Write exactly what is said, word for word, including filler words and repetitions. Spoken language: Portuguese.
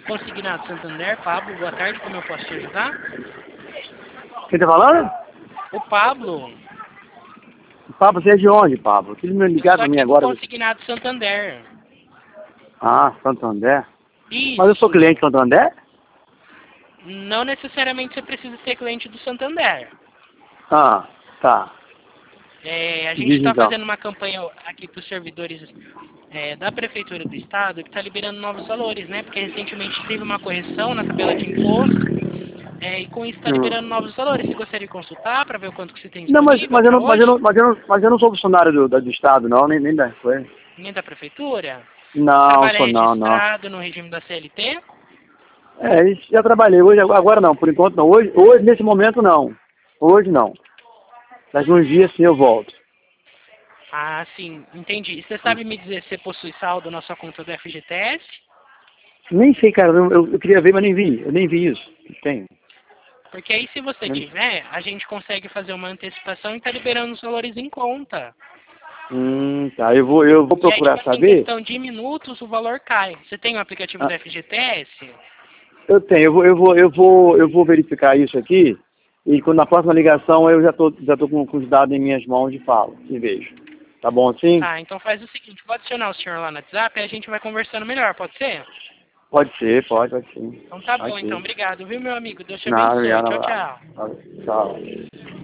Consignado Santander, Pablo, boa tarde, como eu posso te ajudar? Quem tá falando? O Pablo. Pablo, você é de onde, Pablo? Que me Eu ligaram sou pra mim aqui do agora. Consignado Santander. Ah, Santander. Isso. Mas eu sou cliente do Santander? Não necessariamente você precisa ser cliente do Santander. Ah, tá. É, a gente Diz está então. fazendo uma campanha aqui para os servidores é, da Prefeitura do Estado que está liberando novos valores, né? Porque recentemente teve uma correção na tabela de imposto é, e com isso está Hum. liberando novos valores. Você gostaria de consultar para ver o quanto que você tem Não, mas, disponível mas, eu para não, mas, eu hoje? não, mas, eu não, mas eu não sou funcionário do, da- do Estado, não, nem, nem da coisa. Nem da Prefeitura? Não, Trabalha sou não, não. registrado no regime da C L T? É, isso já trabalhei hoje, agora não, por enquanto não. Hoje, hoje nesse momento não. Hoje não. Daqui uns dias sim eu volto. Ah, sim, entendi. Você sabe me dizer se você possui saldo na sua conta do F G T S? Nem sei, cara, eu, eu, eu queria ver, mas nem vi. Eu nem vi isso. Tem. Porque aí se você tiver, a gente consegue fazer uma antecipação e tá liberando os valores em conta. Hum, tá. Eu vou, eu vou E aí, procurar tipo assim, em saber. questão de minutos, o valor cai. Você tem o aplicativo do Ah, F G T S? eu tenho, eu vou, eu vou, eu vou, eu vou verificar isso aqui. E quando na próxima ligação eu já tô, já tô com, com os dados em minhas mãos e falo e vejo. Tá bom assim? Tá, então faz o seguinte, vou adicionar o senhor lá no WhatsApp e a gente vai conversando melhor, pode ser? Pode ser, pode, pode sim. Então tá bom, Pode então. ser. Obrigado, viu, meu amigo? Deus te Nada, abençoe. obrigado, um Tchau, abraço. tchau. Tchau.